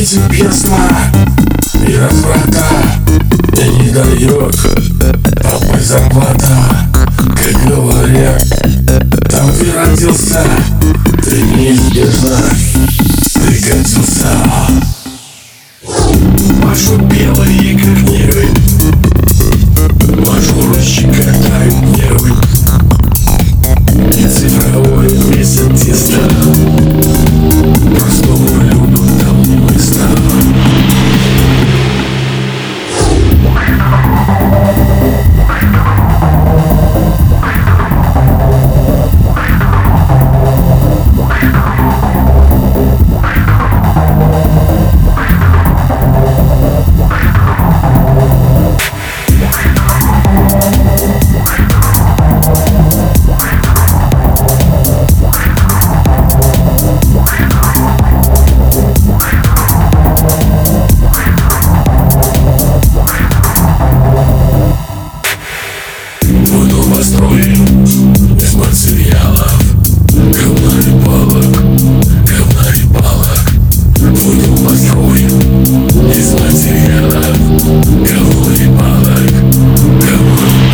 Обитель пьяства и разврата мне не дает попасть зарплата. Как говорят, там ты родился, ты неизбежно пригодился. Машу белые как нервы, мажорочек как тают нервы, и цифровой месяц теста простому люду там не место. Буду построен из материалов, говна и палок, говна и палок. Буду построен из материалов, говна и палок, говна и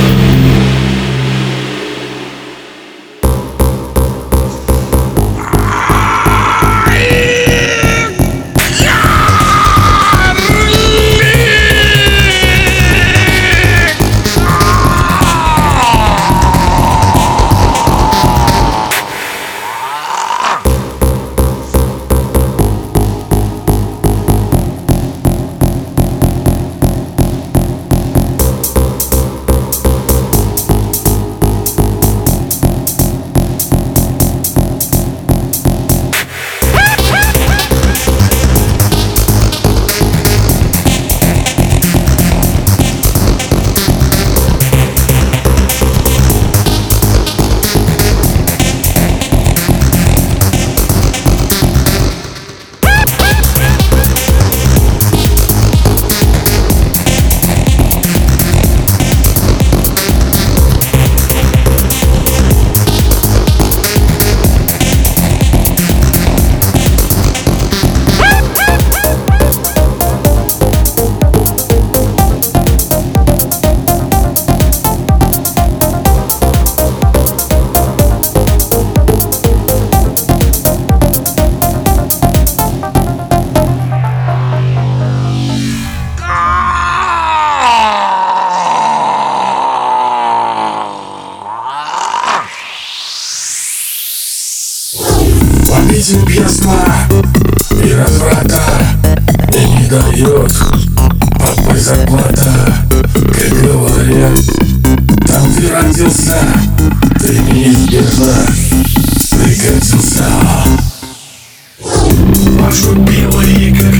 Обитель пьяства и разврата мне не дает попасть зарплата. Как говорят, там ты родился, ты неизбежно пригодился. Машу белые как